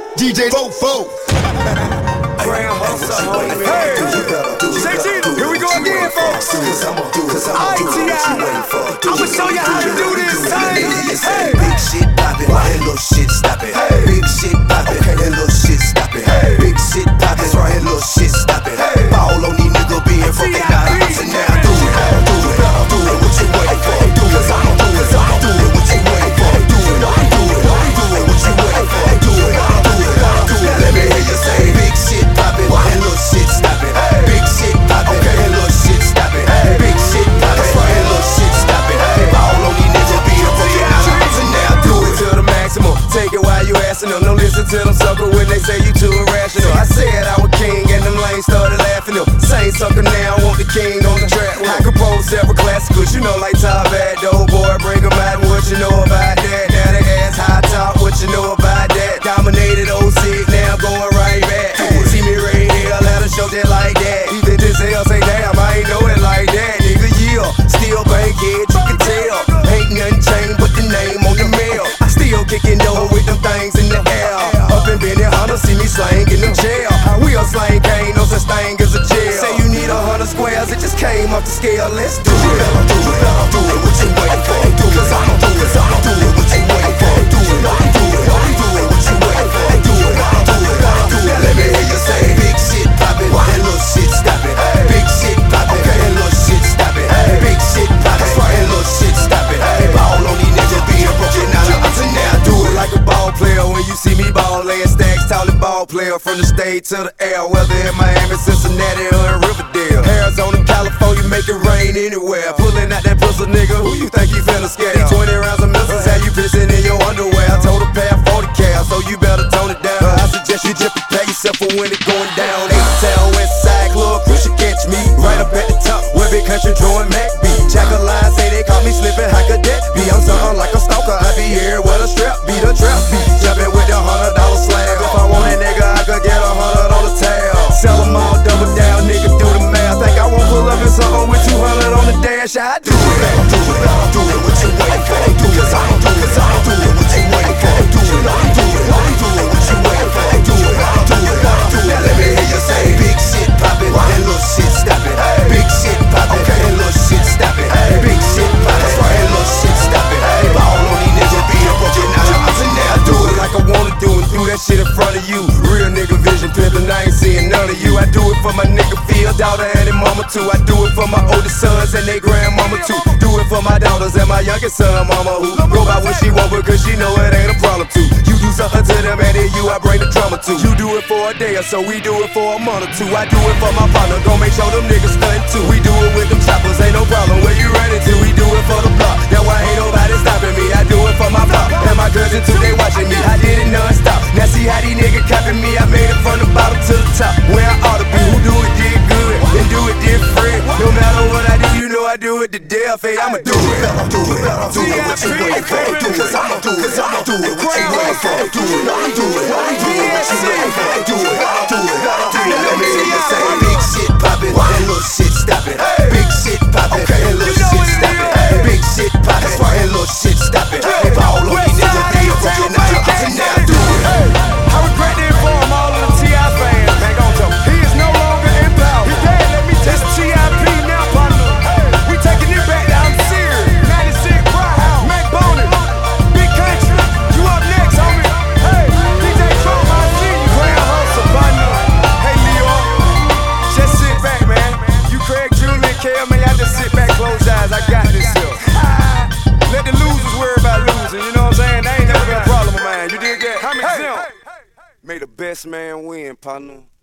DJ Fofo. Grand hustle, homie. Hey, JG, here we go again, folks. ITI, I'ma show you how to do this thing. Hey, big shit poppin', that little shit stop it. Big shit poppin', that little shit stop it. Big shit poppin', that's right, that little shit stop it. Ball on these niggas being fucking out. So now do it, do it, what you waiting for? Do it, I'ma do it, do it, what you waiting for? Do it, do it, do it, what you waiting for? Do it, do it. Let me hear you say, big shit poppin', that little shit stop it. Big shit poppin', that little shit stop it. Big shit poppin', that's right, that little shit stop it. Ball on these niggas being fucking out. So now do it to the maximum. Take it while you asking them. Don't listen to them sucker when they say you too irrational. I said I was king and them lanes started laughing them. Same sucker now, want the king on the track. I compose several classicals, you know, like Top Bad, Doe Boy, bring them out. What you know about that? Now they ass high top, what you know about that? Dominated 06, now I'm going right back. See me right here, let her show that like that. Even this hell say damn, I ain't know it like that. Nigga, yeah, still bankhead, you can tell. Ain't nothing changed but the name on the mail. I still kicking dough with them things in the air. Up in Benny Hunter, see me slang in them jail. We a slang, ain't no such thing as a jail. Say you need 100 squares, it just came off the scale. Let's do it, do it, do it, what you waiting for? Do it, I'ma do it, do it, what you waiting for? Do it, do it, do it, what you waiting for? Do it, do it, do it. Let me hear you say, big shit poppin', that little shit stop it. Big shit poppin', that little shit stop it. Big shit poppin', that's right, that little shit stop it. Ball on these niggas being broken out. So now do it like a ball player when you see me ball laying stacks, tallin' ball player from the state to the air. Whether in Miami, Cincinnati, or in Riverdale, Arizona, California, make it rain anywhere. Pulling out that pistol, nigga, who you think you finna scare? 20 rounds of missiles, how you pissing in your underwear? I told her pay 40 cal, so you better tone it down. I suggest you just prepare yourself for when it going down. H-Town, West Side Club, you should catch me right up at the top where Big Country drawing Mac B. Jackal line say they caught me slipping, how could that be? I'm something like a stalker, I be here with a strap, beat a trap beat. Jumping with the $100 slab. If I want a nigga, I could get 100 on the tab. Sell them all, double down, nigga, do the math. Think I won't pull up in something with 200 on the dash? I do it, do it, what you waiting for? Do it, I'ma do it, do it, what you waiting for? Do it, do it, what you waiting for? Do it, do it. Now let me hear you say, big shit poppin', that little shit stop it. Big shit poppin', that little shit stop it. Big shit poppin', that's right, that little shit stop it. Ball on these niggas being broken out. So now do it like I wanna do and do that shit in front of you. Real nigga vision pimpin', I ain't seeing none of you. I do it for my nigga Phil, daughter and his mama too. I do it for my oldest sons and their grandmama too. Do it for my daughters and my youngest son, mama who go by what she want because she know it ain't a problem too. You do something to them and then you I bring the drama to. You do it for a day or so, we do it for a month or two. I do it for my partner, gon' make sure them niggas stuntin' too. We do it with them choppers, ain't no problem. Where you running to? We do it for the block. That's why ain't nobody stopping me. I do it for my pop and my cousin too. They watching me. I did it non-stop. Now see how these niggas capping me. I made it from the bottom to the top. Where I ought to be. Who do it did good and do it different. No matter what I do, you know I do it to death. Hey, I'ma do it. Do it. Do it. What you waiting for? Do it. I'ma do it. I'ma do it. What you waiting for? Do it. I'ma do it. Do it. What you waiting for? Do it. Do it. Let me hear you say, big shit poppin', that little shit stop it. Big shit poppin', that little shit stop it. Big shit poppin', that's right, that little shit stop it. Ball on these niggas being broken out. So now do it. I regret to inform all of the T.I. fans, man, gon' tell he is no longer in power. He dead, let me tell you. T.I.P. now, partner. We taking it back down serious. 96 Brown, Mac Boney, Big Country. You up next, homie. Hey, DJ Trump, I see you. Grand hustle, partner. Hey, Leo, just sit back, man. You Craig, Julian, Kale, man, y'all just sit back, close your eyes. I got this here. Let the losers worry about losing, you know what I'm saying? That ain't never been a problem of mine. You did get how many? May the best man win, partner.